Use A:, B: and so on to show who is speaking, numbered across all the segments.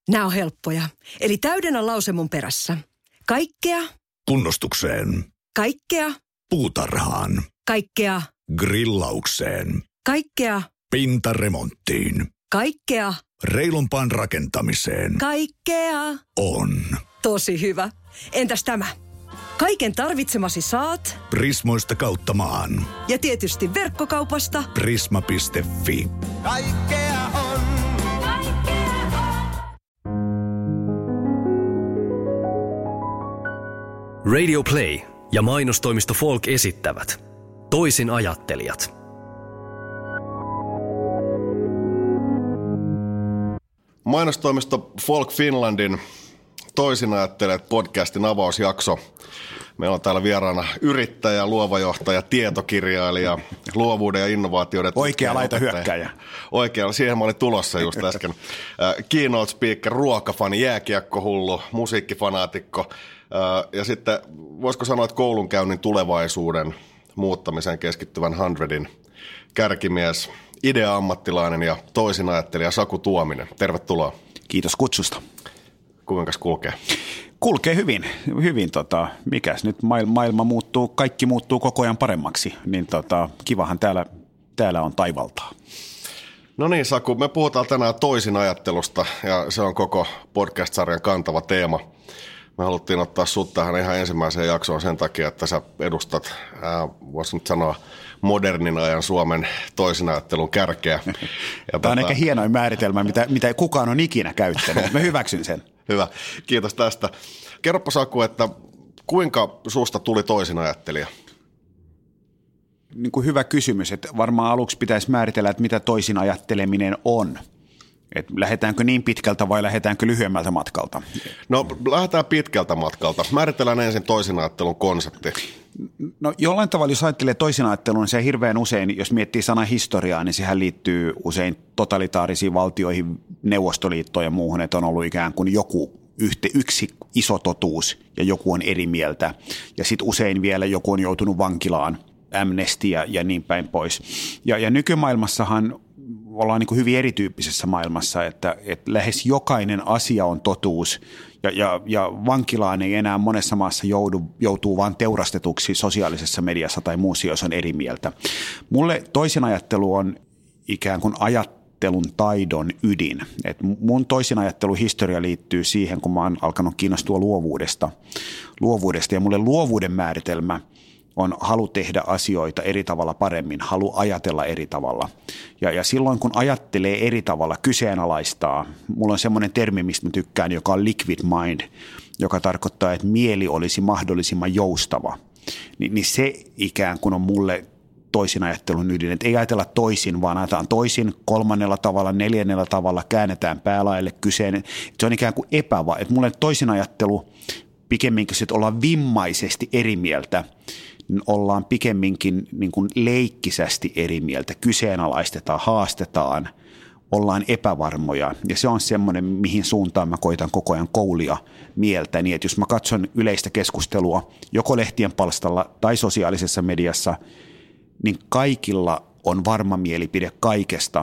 A: Nämä on helppoja. Eli täydennä lause mun perässä. Kaikkea.
B: Kunnostukseen.
A: Kaikkea.
B: Puutarhaan.
A: Kaikkea.
B: Grillaukseen.
A: Kaikkea.
B: Pintaremonttiin.
A: Kaikkea.
B: Reilumpaan rakentamiseen.
A: Kaikkea.
B: On.
A: Tosi hyvä. Entäs tämä? Kaiken tarvitsemasi saat.
B: Prismoista kautta maan.
A: Ja tietysti verkkokaupasta.
B: Prisma.fi.
C: Kaikkea on.
D: Radio Play ja mainostoimisto Folk esittävät Toisin ajattelijat.
E: Mainostoimisto Folk Finlandin Toisin ajattelijat podcastin avausjakso. Meillä on täällä vieraana yrittäjä, luova johtaja, tietokirjailija, luovuuden ja innovaatioiden
F: oikea laita hyökkääjä.
E: Oikealla, siihen mä olin tulossa just äsken. Keynote speaker, ruokafani, jääkiekkohullu, musiikkifanaatikko ja sitten voisiko sanoa, että koulunkäynnin tulevaisuuden muuttamiseen keskittyvän 100:in kärkimies, idea-ammattilainen ja toisin ajattelija Saku Tuominen. Tervetuloa.
F: Kiitos kutsusta.
E: Kuinkas kulkee?
F: Kulkee hyvin. Mikäs nyt maailma muuttuu, kaikki muuttuu koko ajan paremmaksi, niin kivahan täällä on taivaltaa.
E: No niin Saku, me puhutaan tänään toisin ajattelusta ja se on koko podcast-sarjan kantava teema. Me haluttiin ottaa sut tähän ihan ensimmäiseen jaksoon sen takia, että sä edustat, voisi nyt sanoa, modernin ajan Suomen toisinajattelun kärkeä.
F: Tämä on ehkä hienoin määritelmä, mitä kukaan on ikinä käyttänyt. Mä hyväksyn sen.
E: Hyvä, kiitos tästä. Kerropa Saku, että kuinka susta tuli toisinajattelija?
F: Niin kuin hyvä kysymys, että varmaan aluksi pitäisi määritellä, että mitä toisinajatteleminen on. Että lähdetäänkö niin pitkältä vai lähdetäänkö lyhyemmältä matkalta? No
E: lähdetään pitkältä matkalta. Määritellään ensin toisinajattelun konsepti.
F: No jollain tavalla, jos ajattelee toisinajattelun, niin se hirveän usein, jos miettii sanan historiaa, niin sehän liittyy usein totalitaarisiin valtioihin, Neuvostoliittoon ja muuhun, että on ollut ikään kuin yksi iso totuus ja joku on eri mieltä. Ja sitten usein vielä joku on joutunut vankilaan, amnestia ja niin päin pois. Ja nykymaailmassahan ollaan niin kuin hyvin erityyppisessä maailmassa, että lähes jokainen asia on totuus ja vankilaan ei enää monessa maassa joutuu vaan teurastetuksi sosiaalisessa mediassa tai muussa, jos on eri mieltä. Mulle toisinajattelu on ikään kuin ajattelun taidon ydin. Et mun toisinajatteluhistoria liittyy siihen, kun mä oon alkanut kiinnostua luovuudesta ja mulle luovuuden määritelmä on halu tehdä asioita eri tavalla paremmin, halu ajatella eri tavalla. Ja silloin kun ajattelee eri tavalla, kyseenalaistaa, mulla on semmoinen termi, mistä mä tykkään, joka on liquid mind, joka tarkoittaa, että mieli olisi mahdollisimman joustava. Niin se ikään kuin on mulle toisinajattelun ydin, että ei ajatella toisin, vaan ajatellaan toisin 3. tavalla, 4. tavalla, käännetään päälaelle kyseen. Se on ikään kuin että mulle toisinajattelu pikemminkin, että ollaan vimmaisesti eri mieltä, niin ollaan pikemminkin niin kuin leikkisästi eri mieltä, kyseenalaistetaan, haastetaan, ollaan epävarmoja. Ja se on semmoinen, mihin suuntaan mä koitan koko ajan koulia mieltä. Niin, että jos mä katson yleistä keskustelua joko lehtien palstalla tai sosiaalisessa mediassa, niin kaikilla on varma mielipide kaikesta.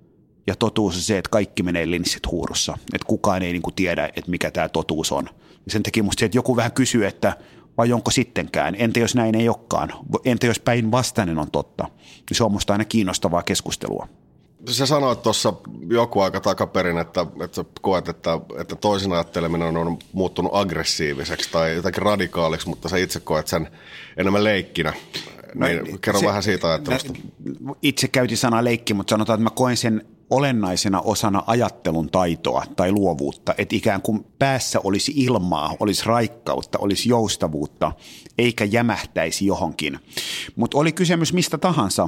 F: Ja totuus on se, että kaikki menee linssit huurussa. Että kukaan ei niin kuin tiedä, että mikä tämä totuus on. Ja sen takia musta se, että joku vähän kysyy, että vai onko sittenkään? Entä jos näin ei olekaan? Entä jos päinvastainen on totta? Se on musta aina kiinnostavaa keskustelua.
E: Sä sanoit tuossa joku aika takaperin, että sä koet, että toisinajatteleminen on muuttunut aggressiiviseksi tai jotenkin radikaaliksi, mutta sä itse koet sen enemmän leikkinä. Niin, kerro vähän siitä ajattelusta.
F: Itse käytin sanaa leikki, mutta sanotaan, että mä koen sen olennaisena osana ajattelun taitoa tai luovuutta, että ikään kuin päässä olisi ilmaa, olisi raikkautta, olisi joustavuutta, eikä jämähtäisi johonkin. Mutta oli kysymys mistä tahansa,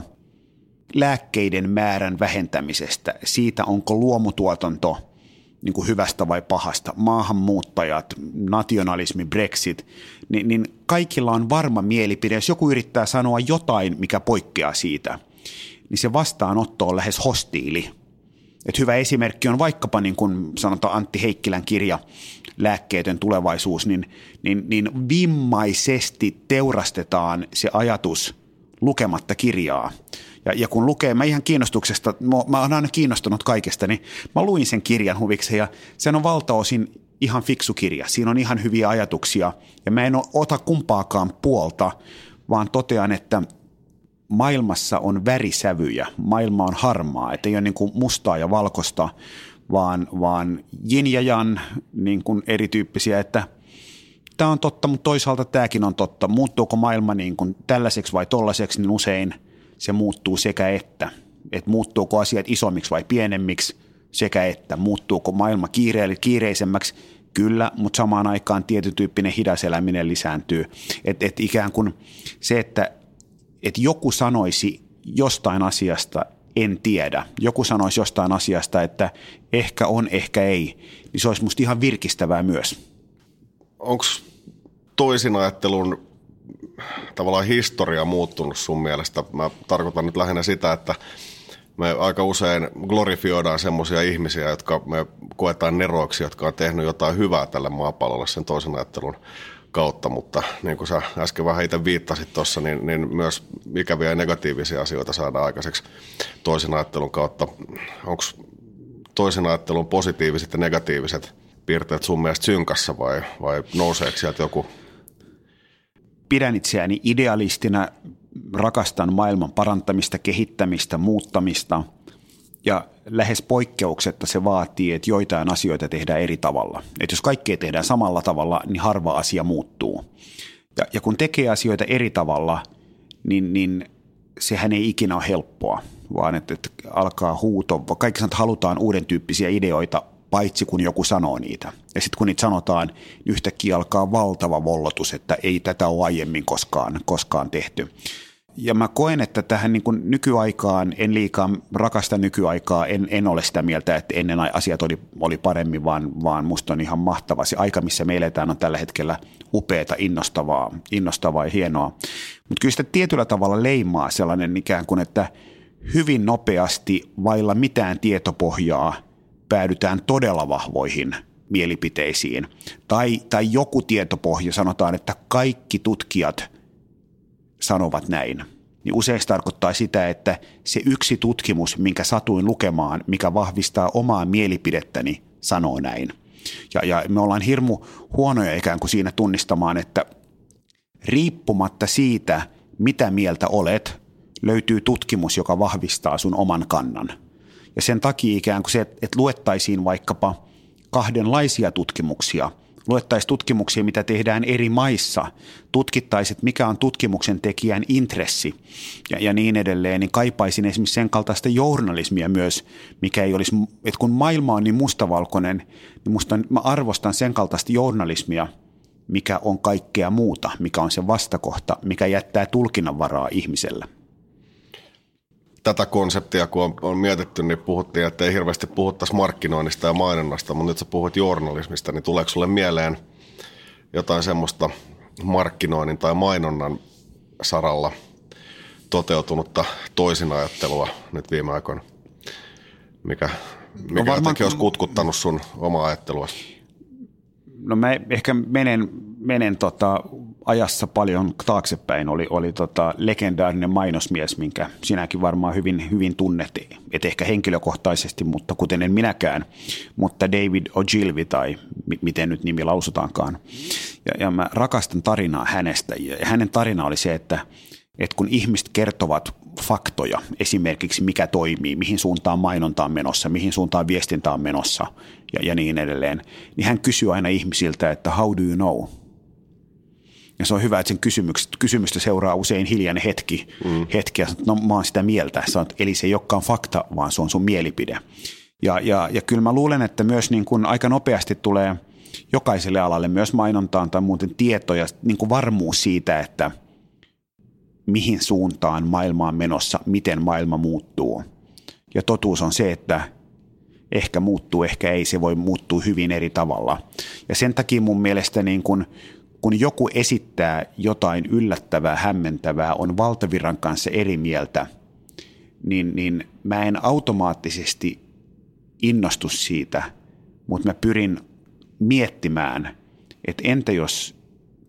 F: lääkkeiden määrän vähentämisestä, siitä onko luomutuotanto niin kuin hyvästä vai pahasta, maahanmuuttajat, nationalismi, Brexit, niin kaikilla on varma mielipide. Jos joku yrittää sanoa jotain, mikä poikkeaa siitä, niin se vastaanotto on lähes hostiili. Et hyvä esimerkki on vaikkapa niin kuin sanotaan Antti Heikkilän kirja Lääkkeetön tulevaisuus, niin vimmaisesti teurastetaan se ajatus lukematta kirjaa. Ja kun lukee, mä ihan kiinnostuksesta, mä oon aina kiinnostunut kaikesta, niin mä luin sen kirjan huvikseen ja sen on valtaosin ihan fiksu kirja. Siinä on ihan hyviä ajatuksia ja mä en ota kumpaakaan puolta, vaan totean, että maailmassa on värisävyjä, maailma on harmaa, että ei ole niin kuin mustaa ja valkoista, vaan yin ja yang, niin kuin erityyppisiä, että tämä on totta, mutta toisaalta tämäkin on totta. Muuttuuko maailma niin kuin tällaiseksi vai tollaiseksi, niin usein se muuttuu sekä että muuttuuko asiat isommiksi vai pienemmiksi sekä että. Muuttuuko maailma kiireisemmäksi? Kyllä, mutta samaan aikaan tietytyyppinen hidas eläminen lisääntyy. Et ikään kuin se, että joku sanoisi jostain asiasta, en tiedä. Joku sanoisi jostain asiasta, että ehkä on, ehkä ei. Niin se olisi musta ihan virkistävää myös.
E: Onko toisinajattelun tavallaan historia muuttunut sun mielestä? Mä tarkoitan nyt lähinnä sitä, että me aika usein glorifioidaan semmoisia ihmisiä, jotka me koetaan neroiksi, jotka on tehnyt jotain hyvää tälle maapallolle sen toisinajattelun kautta, mutta niin kuin sä äsken vähän itse viittasit tuossa, niin myös ikäviä ja negatiivisia asioita saadaan aikaiseksi toisinajattelun kautta. Onko toisinajattelun positiiviset ja negatiiviset piirteet sun mielestä synkassa vai nouseeko sieltä joku?
F: Pidän itseäni idealistina, rakastan maailman parantamista, kehittämistä, muuttamista ja lähes poikkeuksetta se vaatii, että joitain asioita tehdään eri tavalla. Että jos kaikkea tehdään samalla tavalla, niin harva asia muuttuu. Ja kun tekee asioita eri tavalla, niin sehän ei ikinä ole helppoa, vaan että alkaa huuto. Kaikki sanoo, että halutaan uuden tyyppisiä ideoita, paitsi kun joku sanoo niitä. Ja sitten kun niitä sanotaan, niin yhtäkkiä alkaa valtava vollotus, että ei tätä ole aiemmin koskaan tehty. Ja mä koen, että tähän niin kuin nykyaikaan, en liikaa rakasta nykyaikaa, en ole sitä mieltä, että ennen asiat oli paremmin, vaan musta on ihan mahtava. Se aika, missä me eletään, on tällä hetkellä upeata, innostavaa ja hienoa. Mutta kyllä sitä tietyllä tavalla leimaa sellainen ikään kuin, että hyvin nopeasti vailla mitään tietopohjaa päädytään todella vahvoihin mielipiteisiin. Tai joku tietopohja, sanotaan, että kaikki tutkijat sanovat näin. Niin usein se tarkoittaa sitä, että se yksi tutkimus, minkä satuin lukemaan, mikä vahvistaa omaa mielipidettäni, sanoo näin. Ja me ollaan hirmu huonoja ikään kuin siinä tunnistamaan, että riippumatta siitä, mitä mieltä olet, löytyy tutkimus, joka vahvistaa sun oman kannan. Ja sen takia ikään kuin se, että luettaisiin vaikkapa kahdenlaisia tutkimuksia, luettaisiin tutkimuksia, mitä tehdään eri maissa, tutkittaisiin, mikä on tutkimuksen tekijän intressi ja niin edelleen, niin kaipaisin esimerkiksi sen kaltaista journalismia myös, mikä ei olisi, että kun maailma on niin mustavalkoinen, niin mä arvostan sen kaltaista journalismia, mikä on kaikkea muuta, mikä on se vastakohta, mikä jättää tulkinnanvaraa ihmiselle.
E: Tätä konseptia, kun on mietitty, niin puhuttiin, että ei hirveästi puhuttaisi markkinoinnista ja mainonnasta, mutta nyt sä puhut journalismista, niin tuleeko sulle mieleen jotain semmoista markkinoinnin tai mainonnan saralla toteutunutta toisinajattelua nyt viime aikoina, mikä jotenkin olisi kutkuttanut sun omaa ajattelua?
F: No mä ehkä menen ajassa paljon taaksepäin. Oli legendaarinen mainosmies, minkä sinäkin varmaan hyvin tunnet, et ehkä henkilökohtaisesti, mutta kuten en minäkään, mutta David Ogilvy tai miten nyt nimi lausutaankaan. Ja mä rakastan tarinaa hänestä. Ja hänen tarina oli se, että kun ihmiset kertovat faktoja, esimerkiksi mikä toimii, mihin suuntaan mainonta on menossa, mihin suuntaan viestintä on menossa ja niin edelleen, niin hän kysyy aina ihmisiltä, että how do you know? Ja se on hyvä, että sen kysymystä seuraa usein hiljainen hetki ja sanoo, no mä oon sitä mieltä. Eli se ei olekaan fakta, vaan se on sun mielipide. Ja kyllä mä luulen, että myös niin kuin aika nopeasti tulee jokaiselle alalle myös mainontaan tai muuten tietoja, niin kuin varmuus siitä, että mihin suuntaan maailma on menossa, miten maailma muuttuu. Ja totuus on se, että ehkä muuttuu, ehkä ei, se voi muuttua hyvin eri tavalla. Ja sen takia mun mielestä niin kun joku esittää jotain yllättävää, hämmentävää, on valtavirran kanssa eri mieltä, niin mä en automaattisesti innostu siitä, mutta mä pyrin miettimään, että entä jos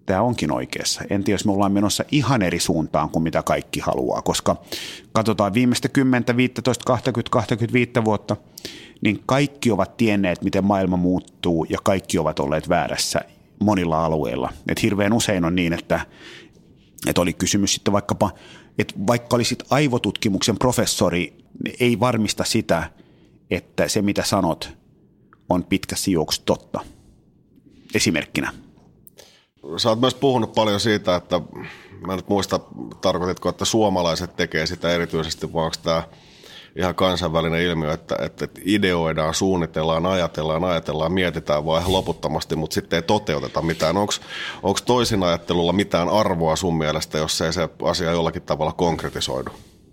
F: tämä onkin oikeassa. En tiedä, jos me ollaan menossa ihan eri suuntaan kuin mitä kaikki haluaa, koska katsotaan viimeistä 10, 15, 20, 25 vuotta, niin kaikki ovat tienneet, miten maailma muuttuu ja kaikki ovat olleet väärässä monilla alueilla. Et hirveän usein on niin, että oli kysymys sitten vaikkapa, että vaikka olisit aivotutkimuksen professori, ei varmista sitä, että se mitä sanot on pitkässä juoksussa totta. Esimerkkinä.
E: Sä oot myös puhunut paljon siitä, että mä en nyt muista, tarkoititko, että suomalaiset tekee sitä erityisesti, vai onko tämä ihan kansainvälinen ilmiö, että ideoidaan, suunnitellaan, ajatellaan, mietitään vaan ihan loputtomasti, mutta sitten ei toteuteta mitään. Onko toisinajattelulla mitään arvoa sun mielestä, jos ei se asia jollakin tavalla konkretisoidu?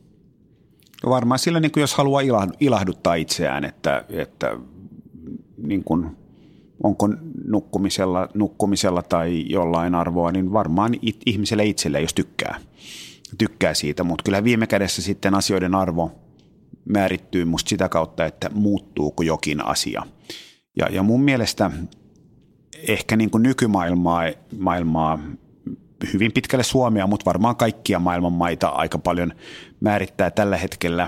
F: No varmaan sillä, niin kuin jos haluaa ilahduttaa itseään, että niin kuin, onko nukkumisella tai jollain arvoa, niin varmaan ihmiselle itselle, jos tykkää siitä, mutta kyllä viime kädessä sitten asioiden arvo määrittyy musta sitä kautta, että muuttuuko jokin asia. Ja mun mielestä ehkä niin kuin nykymaailmaa, hyvin pitkälle Suomea, mutta varmaan kaikkia maailman maita aika paljon määrittää tällä hetkellä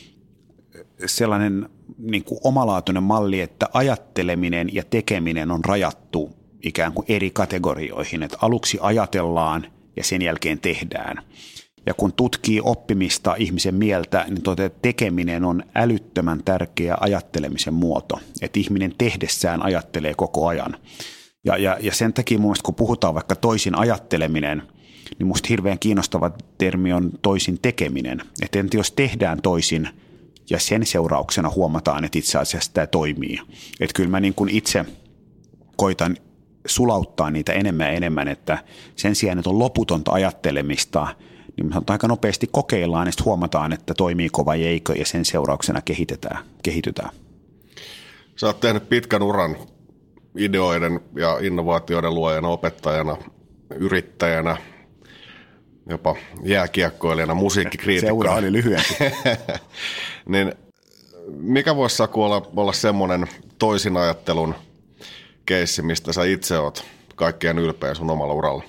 F: sellainen niin kuin omalaatuinen malli, että ajatteleminen ja tekeminen on rajattu ikään kuin eri kategorioihin, että aluksi ajatellaan ja sen jälkeen tehdään. Ja kun tutkii oppimista, ihmisen mieltä, niin tekeminen on älyttömän tärkeä ajattelemisen muoto, että ihminen tehdessään ajattelee koko ajan. Ja sen takia mun mielestä, kun puhutaan vaikka toisin ajatteleminen, niin musta hirveän kiinnostava termi on toisin tekeminen. Että entä jos tehdään toisin ja sen seurauksena huomataan, että itse asiassa tämä toimii. Että kyllä mä niin kuin itse koitan sulauttaa niitä enemmän ja enemmän, että sen sijaan, että on loputonta ajattelemista, niin me aika nopeasti kokeillaan ja sitten huomataan, että toimiiko vai eikö ja sen seurauksena kehitytään.
E: Sä oot tehnyt pitkän uran ideoiden ja innovaatioiden luojana, opettajana, yrittäjänä, jopa jääkiekkoilijana, musiikkikriitikkona.
F: Seura oli lyhyempi.
E: Niin mikä voisi Saku olla semmoinen toisinajattelun keissi, mistä sä itse oot kaikkein ylpeä sun omalla uralla?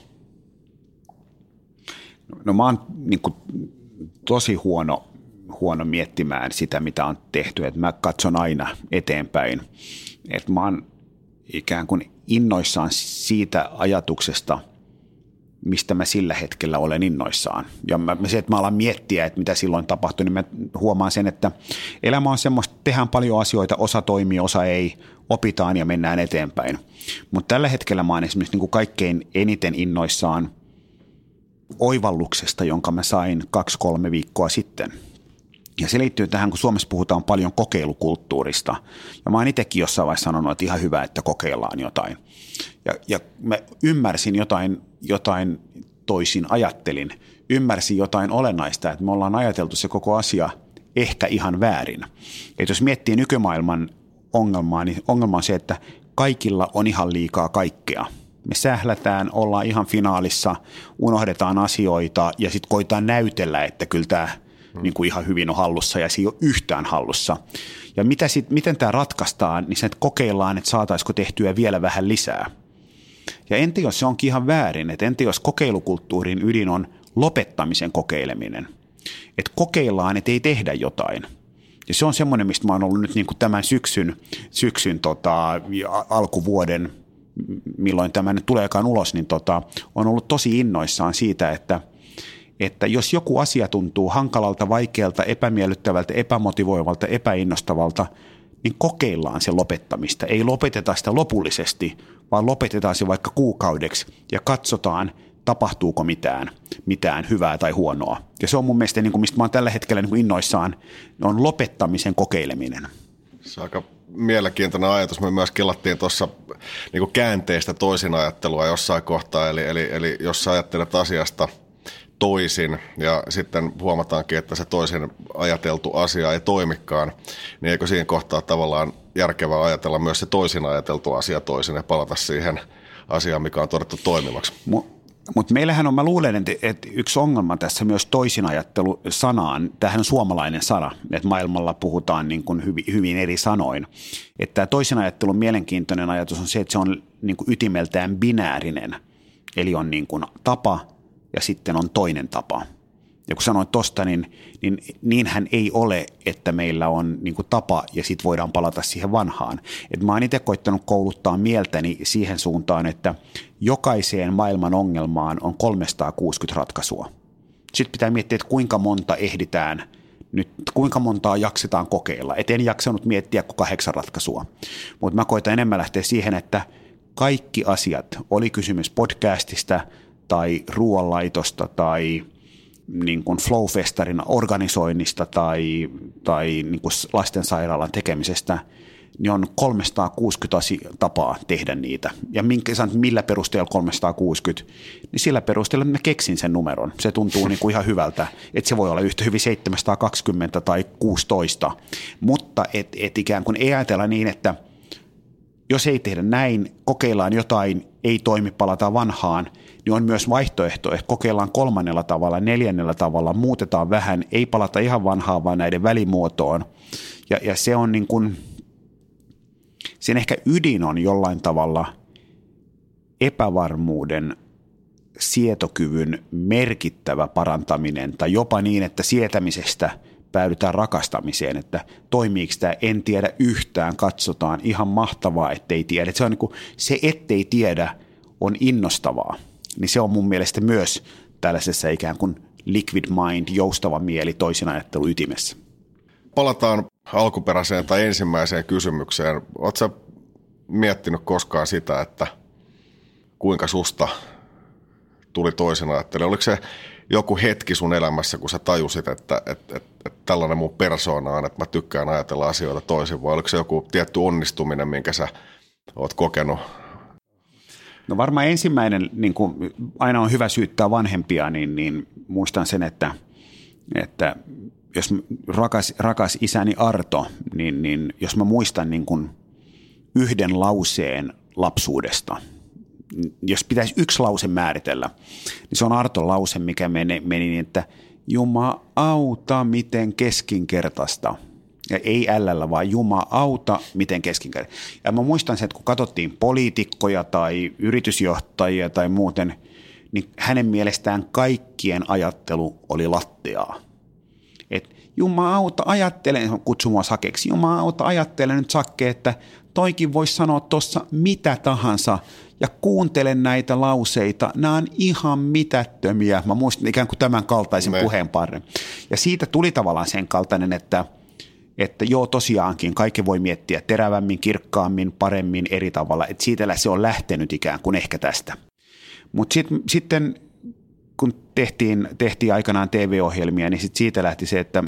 F: No mä oon niin kuin tosi huono miettimään sitä, mitä on tehty. Et mä katson aina eteenpäin. Et mä oon ikään kuin innoissaan siitä ajatuksesta, mistä mä sillä hetkellä olen innoissaan. Ja se, että mä alan miettiä, että mitä silloin tapahtui, niin mä huomaan sen, että elämä on semmoista, tehdään paljon asioita, osa toimii, osa ei, opitaan ja mennään eteenpäin. Mutta tällä hetkellä mä oon esimerkiksi niin kuin kaikkein eniten innoissaan oivalluksesta, jonka mä sain 2-3 viikkoa sitten. Ja se liittyy tähän, kun Suomessa puhutaan paljon kokeilukulttuurista. Ja mä oon itsekin jossain vaiheessa sanonut, että ihan hyvä, että kokeillaan jotain. Ja mä ymmärsin jotain toisin, ajattelin. Ymmärsin jotain olennaista, että me ollaan ajateltu se koko asia ehkä ihan väärin. Että jos miettii nykymaailman ongelmaa, niin ongelma on se, että kaikilla on ihan liikaa kaikkea. Me sählätään, ollaan ihan finaalissa, unohdetaan asioita ja sitten koitaan näytellä, että kyllä tämä niin kuin ihan hyvin on hallussa ja se ei ole yhtään hallussa. Ja miten tämä ratkaistaan, niin se, että kokeillaan, että saataisiko tehtyä vielä vähän lisää. Ja entä jos se onkin ihan väärin, että entä jos kokeilukulttuurin ydin on lopettamisen kokeileminen. Että kokeillaan, että ei tehdä jotain. Ja se on semmoinen, mistä mä oon ollut nyt niin kuin tämän syksyn alkuvuoden, milloin tämä nyt tuleekaan ulos, niin on ollut tosi innoissaan siitä, että jos joku asia tuntuu hankalalta, vaikealta, epämiellyttävältä, epämotivoivalta, epäinnostavalta, niin kokeillaan sen lopettamista. Ei lopeteta sitä lopullisesti, vaan lopetetaan se vaikka kuukaudeksi ja katsotaan, tapahtuuko mitään hyvää tai huonoa. Ja se on mun mielestä, niin kuin mistä mä oon tällä hetkellä niin kuin innoissaan, on lopettamisen kokeileminen.
E: Se on aika mielenkiintoinen ajatus. Me myös kelattiin tuossa niin kuin käänteistä toisinajattelua jossain kohtaa, eli jos sä ajattelet asiasta toisin ja sitten huomataankin, että se toisin ajateltu asia ei toimikaan, niin eikö siinä kohtaa tavallaan järkevää ajatella myös se toisin ajateltu asia toisin ja palata siihen asiaan, mikä on todettu toimivaksi?
F: Mutta meillähän on, mä luulen, että yksi ongelma tässä myös toisinajattelu sanaan, tämähän on suomalainen sana, että maailmalla puhutaan niin kuin hyvin eri sanoin. Että tämä toisinajattelun mielenkiintoinen ajatus on se, että se on niin kuin ytimeltään binäärinen. Eli on niin kuin tapa ja sitten on toinen tapa. Ja kun sanoin tuosta, niinhän ei ole, että meillä on niin kuin tapa ja sitten voidaan palata siihen vanhaan. Et mä oon itse koittanut kouluttaa mieltäni siihen suuntaan, että jokaiseen maailman ongelmaan on 360 ratkaisua. Sitten pitää miettiä, että kuinka monta ehditään nyt, kuinka montaa jaksetaan kokeilla. Et en jaksanut miettiä kuin 8 ratkaisua, mutta mä koitan enemmän lähteä siihen, että kaikki asiat, oli kysymys podcastista tai ruoanlaitosta tai niin kuin Flow-festarin organisoinnista tai niin kuin lastensairaalan tekemisestä, niin on 360 tapaa tehdä niitä. Ja millä perusteella 360, niin sillä perusteella mä keksin sen numeron. Se tuntuu niin kuin ihan hyvältä, että se voi olla yhtä hyvin 720 tai 16, mutta et ikään kuin ei ajatella niin, että jos ei tehdä näin, kokeillaan jotain, ei toimi, palataan vanhaan, niin on myös vaihtoehto, että kokeillaan 3. tavalla, 4. tavalla, muutetaan vähän, ei palata ihan vanhaan, vaan näiden välimuotoon. Ja se on niin kuin, sen ehkä ydin on jollain tavalla epävarmuuden sietokyvyn merkittävä parantaminen, tai jopa niin, että sietämisestä päädytään rakastamiseen, että toimiiko tämä, en tiedä yhtään, katsotaan, ihan mahtavaa, ettei tiedä. Se on niin kuin, se ettei tiedä on innostavaa, niin se on mun mielestä myös tällaisessa ikään kuin liquid mind, joustava mieli, toisinajattelu ytimessä.
E: Palataan alkuperäiseen tai ensimmäiseen kysymykseen. Oletko sä miettinyt koskaan sitä, että kuinka susta tuli toisinajattelu? Oliko se joku hetki sun elämässä, kun sä tajusit, että tällainen mun persoona on, että mä tykkään ajatella asioita toisin, vai oliko se joku tietty onnistuminen, minkä sä oot kokenut?
F: No varmaan ensimmäinen, niin kuin aina on hyvä syyttää vanhempia, niin muistan sen, että jos rakas isäni Arto, niin jos mä muistan niin kuin yhden lauseen lapsuudesta, jos pitäisi yksi lause määritellä, niin se on Arton lause, mikä meni niin, että Jumala auta, miten keskinkertaista. Ja ei ällällä, vaan Jumala auta, miten keskinkertaista. Ja mä muistan sen, että kun katsottiin poliitikkoja tai yritysjohtajia tai muuten, niin hänen mielestään kaikkien ajattelu oli latteaa. Et Jumala auta, ajattelen, kutsu mua Sakeksi, Jumala auta, ajattelen nyt Sakke, että toikin voisi sanoa tuossa mitä tahansa ja kuuntelen näitä lauseita, nämä on ihan mitättömiä. Mä muistan ikään kuin tämän kaltaisen puheenparren. Ja siitä tuli tavallaan sen kaltainen, että joo tosiaankin kaikki voi miettiä terävämmin, kirkkaammin, paremmin, eri tavalla. Että siitä se on lähtenyt ikään kuin ehkä tästä. Mutta sitten kun tehtiin aikanaan TV-ohjelmia, niin siitä lähti se, että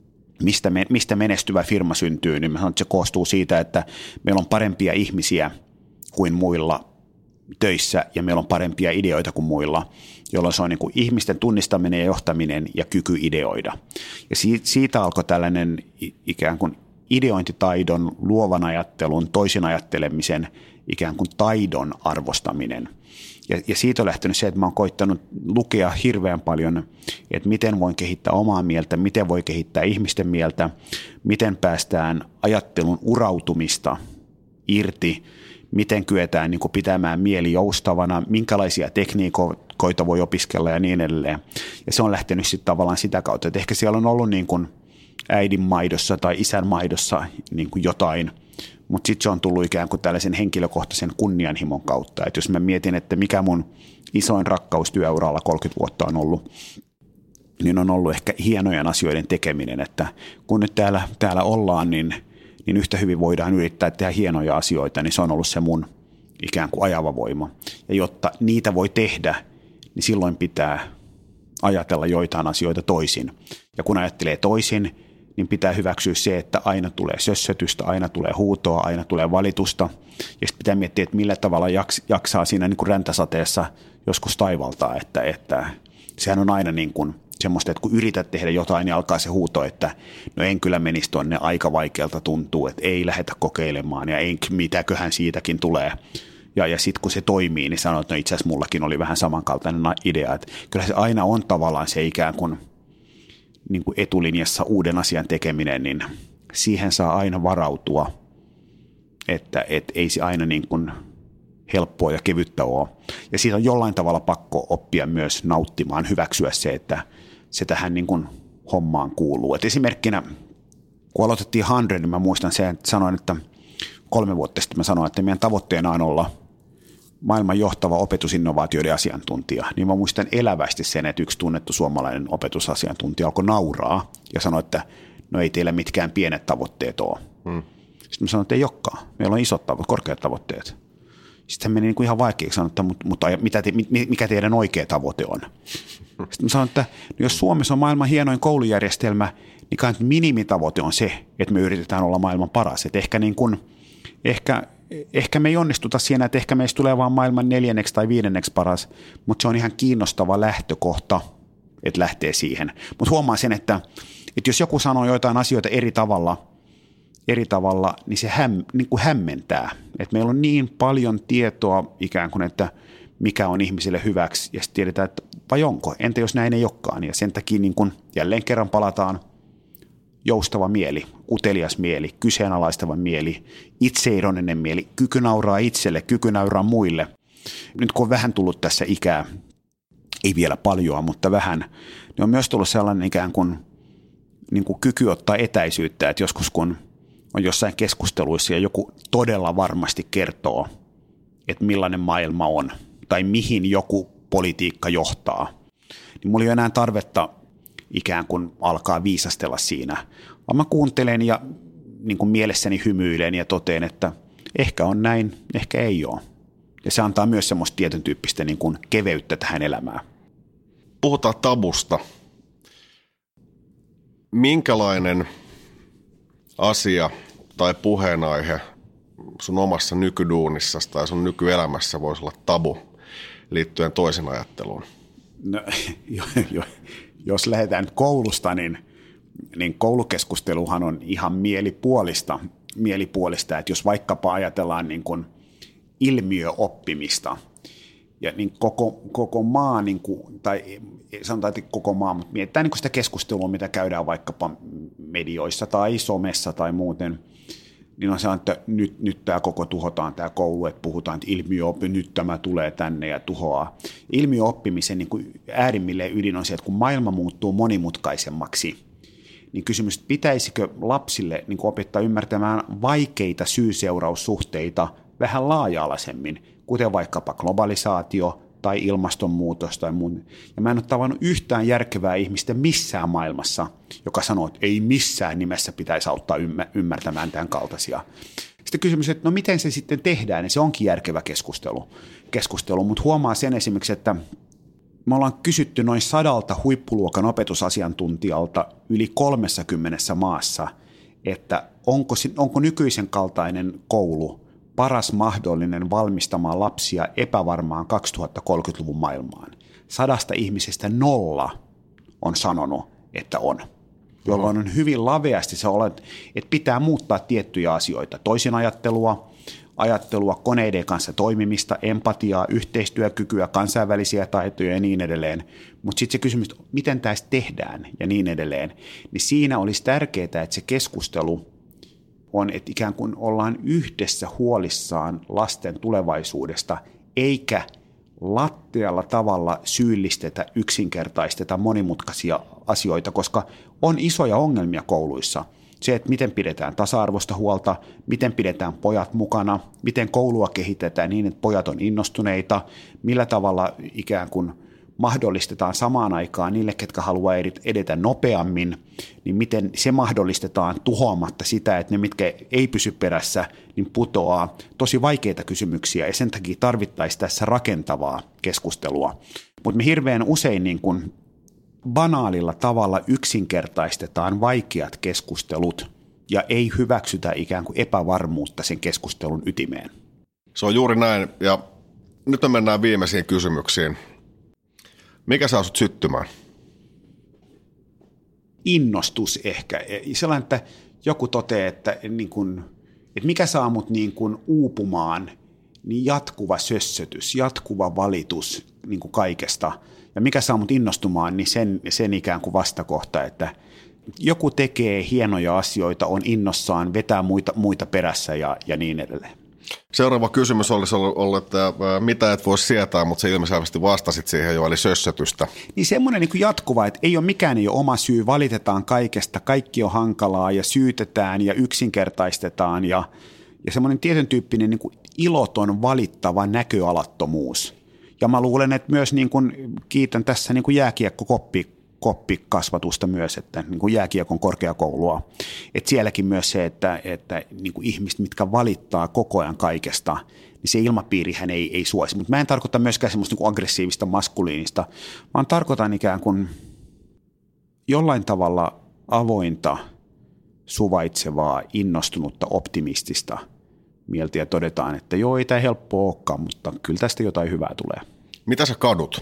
F: mistä menestyvä firma syntyy, niin mä sanon, että se koostuu siitä, että meillä on parempia ihmisiä kuin muilla töissä ja meillä on parempia ideoita kuin muilla, jolloin se on niin kuin ihmisten tunnistaminen ja johtaminen ja kyky ideoida. Ja siitä alkoi tällainen ikään kuin ideointitaidon, luovan ajattelun, toisin ajattelemisen ikään kuin taidon arvostaminen. Ja siitä on lähtenyt se, että mä oon koittanut lukea hirveän paljon, että miten voin kehittää omaa mieltä, miten voi kehittää ihmisten mieltä, miten päästään ajattelun urautumista irti, miten kyetään niin kuin pitämään mieli joustavana, minkälaisia tekniikoita voi opiskella ja niin edelleen. Ja se on lähtenyt sitten tavallaan sitä kautta, että ehkä siellä on ollut niin kuin äidin maidossa tai isän maidossa niin kuin jotain, mutta sitten se on tullut ikään kuin tällaisen henkilökohtaisen kunnianhimon kautta. Että jos mä mietin, että mikä mun isoin rakkaus työuralla 30 vuotta on ollut, niin on ollut ehkä hienojen asioiden tekeminen. Että kun nyt täällä ollaan, niin yhtä hyvin voidaan yrittää tehdä hienoja asioita, niin se on ollut se mun ikään kuin ajava voima. Ja jotta niitä voi tehdä, niin silloin pitää ajatella joitain asioita toisin. Ja kun ajattelee toisin, niin pitää hyväksyä se, että aina tulee sössötystä, aina tulee huutoa, aina tulee valitusta. Ja sitten pitää miettiä, että millä tavalla jaksaa siinä niin kuin räntäsateessa joskus taivaltaa, että sehän on aina niin kuin semmoista, että kun yrität tehdä jotain, niin alkaa se huuto, että no en kyllä menisi tuonne, aika vaikealta tuntuu, että ei lähdetä kokeilemaan ja mitäköhän siitäkin tulee. Ja sitten kun se toimii, niin sanoo, että no itse asiassa mullakin oli vähän samankaltainen idea, että kyllä se aina on tavallaan se ikään kuin etulinjassa uuden asian tekeminen, niin siihen saa aina varautua, että ei se aina niin kuin helppoa ja kevyttä ole. Ja siitä on jollain tavalla pakko oppia myös nauttimaan, hyväksyä se, että se tähän niin kuin hommaan kuuluu. Et esimerkkinä, kun aloitettiin 100, niin mä muistan sen, että sanoin, että 3 vuotta sitten mä sanoin, että meidän tavoitteena on olla maailman johtava opetusinnovaatioiden asiantuntija. Niin mä muistan elävästi sen, että yksi tunnettu suomalainen opetusasiantuntija alkoi nauraa ja sanoi, että no ei teillä mitkään pienet tavoitteet ole. Sitten mä sanoin, että ei olekaan. Meillä on isot korkeat tavoitteet. Sitten meni niin kuin ihan vaikeaksi sanoa, että mutta mikä teidän oikea tavoite on? Sitten mä sanoin, että no jos Suomessa on maailman hienoin koulujärjestelmä, niin kai minimitavoite on se, että me yritetään olla maailman paras. Että ehkä me ei onnistuta siinä, että ehkä meistä tulee vaan maailman 4. tai 5. paras, mutta se on ihan kiinnostava lähtökohta, että lähtee siihen. Mutta huomaan sen, että jos joku sanoo joitain asioita eri tavalla, niin se niin kuin hämmentää. Että meillä on niin paljon tietoa ikään kuin, että mikä on ihmisille hyväksi, ja sitten tiedetään, että vai onko, entä jos näin ei olekaan. Ja sen takia niin kuin jälleen kerran palataan joustava mieli, utelias mieli, kyseenalaistava mieli, itseironinen mieli, kyky nauraa itselle, kyky nauraa muille. Nyt kun on vähän tullut tässä ikää, ei vielä paljoa, mutta vähän, niin on myös tullut sellainen ikään kuin, kyky ottaa etäisyyttä, että joskus kun on jossain keskusteluissa ja joku todella varmasti kertoo, että millainen maailma on tai mihin joku politiikka johtaa, niin mulla ei ole enää tarvetta ikään kuin alkaa viisastella siinä, vaan mä kuuntelen ja niin kuin mielessäni hymyilen ja toteen, että ehkä on näin, ehkä ei ole. Ja se antaa myös semmoista tietyn tyyppistä niin kuin keveyttä tähän elämään.
E: Puhutaan tabusta. Minkälainen asia tai puheenaihe sun omassa nykyduunissasi tai sun nykyelämässä voisi olla tabu liittyen toisin ajatteluun?
F: No, jos lähdetään nyt koulusta, niin koulukeskusteluhan on ihan mielipuolista, että jos vaikkapa ajatellaan niin kuin ilmiöoppimista, ja niin koko maa, niin kuin, tai sanotaan, että koko maa, mutta mietitään niin kuin sitä keskustelua, mitä käydään vaikkapa medioissa tai somessa tai muuten, niin on se, että nyt tämä koko tuhotaan tämä koulu, että puhutaan, että ilmiöoppi, nyt tämä tulee tänne ja tuhoaa. Ilmiöoppimisen niin kuin äärimmilleen ydin on se, että kun maailma muuttuu monimutkaisemmaksi, niin kysymys, pitäisikö lapsille niin kuin opettaa ymmärtämään vaikeita syy-seuraussuhteita vähän laaja-alaisemmin, kuten vaikkapa globalisaatio tai ilmastonmuutos tai muun. Ja mä en ole tavannut yhtään järkevää ihmistä missään maailmassa, joka sanoo, että ei missään nimessä pitäisi auttaa ymmärtämään tämän kaltaisia. Sitten kysymys, että no miten se sitten tehdään, niin se onkin järkevä keskustelu, mutta huomaa sen esimerkiksi, että me ollaan kysytty noin 100 huippuluokan opetusasiantuntijalta yli 30 maassa, että onko nykyisen kaltainen koulu paras mahdollinen valmistamaan lapsia epävarmaan 2030-luvun maailmaan. 100 ihmisestä 0 on sanonut, että on. Jolloin on hyvin laveasti se olet, että pitää muuttaa tiettyjä asioita. Toisin ajattelua, koneiden kanssa toimimista, empatiaa, yhteistyökykyä, kansainvälisiä taitoja ja niin edelleen. Mutta sitten se kysymys, miten tämä tehdään ja niin edelleen, niin siinä olisi tärkeää, että se keskustelu on, että ikään kuin ollaan yhdessä huolissaan lasten tulevaisuudesta, eikä lattealla tavalla syyllistetä, yksinkertaisteta monimutkaisia asioita, koska on isoja ongelmia kouluissa. Se, että miten pidetään tasa-arvosta huolta, miten pidetään pojat mukana, miten koulua kehitetään niin, että pojat on innostuneita, millä tavalla ikään kuin mahdollistetaan samaan aikaan niille, ketkä haluaa edetä nopeammin, niin miten se mahdollistetaan tuhoamatta sitä, että ne, mitkä ei pysy perässä, niin putoaa. Tosi vaikeita kysymyksiä ja sen takia tarvittaisiin tässä rakentavaa keskustelua. Mutta me hirveän usein niin kuin banaalilla tavalla yksinkertaistetaan vaikeat keskustelut ja ei hyväksytä ikään kuin epävarmuutta sen keskustelun ytimeen.
E: Se on juuri näin ja nyt me mennään viimeisiin kysymyksiin. Mikä saa sut syttymään?
F: Innostus ehkä. Sellainen, että joku toteaa, että mikä saa mut niin kuin uupumaan, niin jatkuva sössötys, jatkuva valitus niin kuin kaikesta. Ja mikä saa mut innostumaan, niin sen ikään kuin vastakohta, että joku tekee hienoja asioita, on innossaan, vetää muita perässä ja niin edelleen.
E: Seuraava kysymys olisi ollut, että mitä et voi sietää, mutta se ilmeisesti vastasit siihen jo, eli sössötystä.
F: Niin semmoinen niin kuin jatkuva, että mikään ei ole oma syy, valitetaan kaikesta, kaikki on hankalaa ja syytetään ja yksinkertaistetaan ja semmoinen tietyn tyyppinen niin kuin iloton valittava näköalattomuus. Ja mä luulen, että myös niin kuin, kiitän tässä niin kuin jääkiekkokoppi-kasvatusta myös, että niin kuin jääkiekon korkeakoulua. Että sielläkin myös se, että niin kuin ihmiset, mitkä valittaa koko ajan kaikesta, niin se ilmapiirihän ei suosi. Mutta mä en tarkoita myöskään semmoista niin kuin aggressiivista, maskuliinista, vaan tarkoitan ikään kuin jollain tavalla avointa, suvaitsevaa, innostunutta, optimistista mieltä ja todetaan, että joo, ei tämä helppoa olekaan, mutta kyllä tästä jotain hyvää tulee.
E: Mitä sä kadut?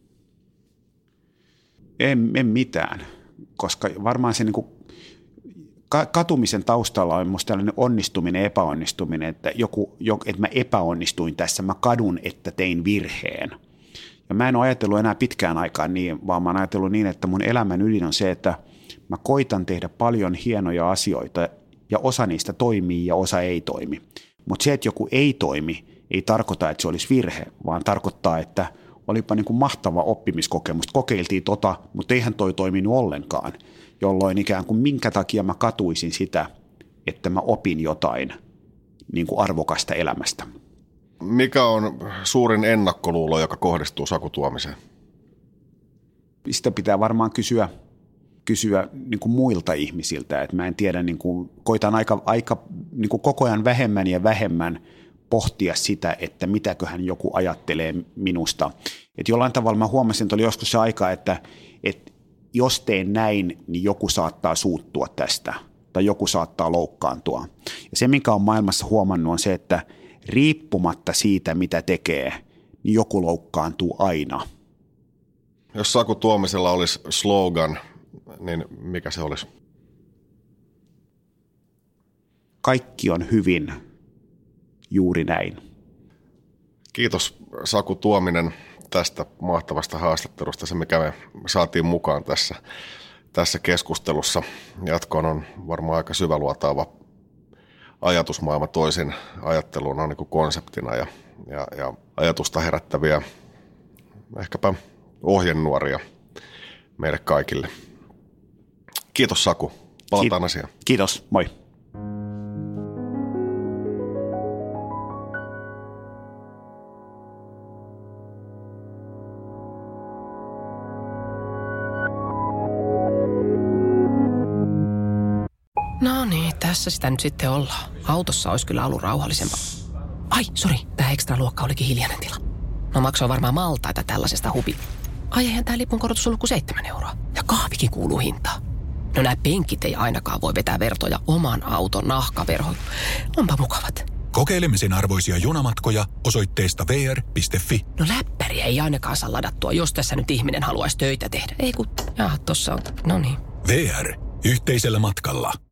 F: En mitään, koska varmaan se niin kuin katumisen taustalla on minusta tällainen onnistuminen, epäonnistuminen, että että mä epäonnistuin tässä, mä kadun, että tein virheen. Ja mä en ole ajatellut enää pitkään aikaan niin, vaan mä oon ajatellut niin, että mun elämän ydin on se, että mä koitan tehdä paljon hienoja asioita ja osa niistä toimii ja osa ei toimi. Mutta se, että joku ei toimi, ei tarkoita, että se olisi virhe, vaan tarkoittaa, että olipa niin kuin mahtava oppimiskokemus. Kokeiltiin mutta eihän toi toiminut ollenkaan, jolloin ikään kuin minkä takia mä katuisin sitä, että mä opin jotain niin kuin arvokasta elämästä.
E: Mikä on suurin ennakkoluulo, joka kohdistuu Saku Tuomiseen?
F: Sitä pitää varmaan kysyä niin kuin muilta ihmisiltä, että mä en tiedä, niin kuin, koitan aika niin kuin koko ajan vähemmän ja vähemmän pohtia sitä, että mitäköhän joku ajattelee minusta. Että jollain tavalla mä huomasin, että oli joskus se aika, että jos teen näin, niin joku saattaa suuttua tästä tai joku saattaa loukkaantua. Ja se, minkä on maailmassa huomannut, on se, että riippumatta siitä, mitä tekee, niin joku loukkaantuu aina.
E: Jos Saku Tuomisella olisi slogan, niin mikä se olisi?
F: Kaikki on hyvin, juuri näin.
E: Kiitos Saku Tuominen tästä mahtavasta haastattelusta, se mikä me saatiin mukaan tässä keskustelussa. Jatkoon on varmaan aika syväluotaava ajatusmaailma toisin ajatteluun on niin kuin konseptina ja ajatusta herättäviä ehkäpä ohjenuoria meille kaikille. Kiitos Saku. Palataan asiaan.
F: Kiitos. Moi.
G: No niin, tässä sitä nyt sitten ollaan. Autossa olisi kyllä ollut rauhallisempaa. Ai, sori, tämä ekstra luokka olikin hiljainen tila. No maksoi varmaan maltaita tällaisesta hubi. Ai, eihän tämä lipun korotus ollut kuin 7 euroa. Ja kahvikin kuuluu hintaan. No nämä penkit ei ainakaan voi vetää vertoja oman auton nahkaverhoon. Onpa mukavat.
H: Kokeilemisen arvoisia junamatkoja osoitteesta vr.fi.
G: No läppäriä ei ainakaan saa ladattua, jos tässä nyt ihminen haluaisi töitä tehdä. Ei kun, tossa on, no niin.
H: VR. Yhteisellä matkalla.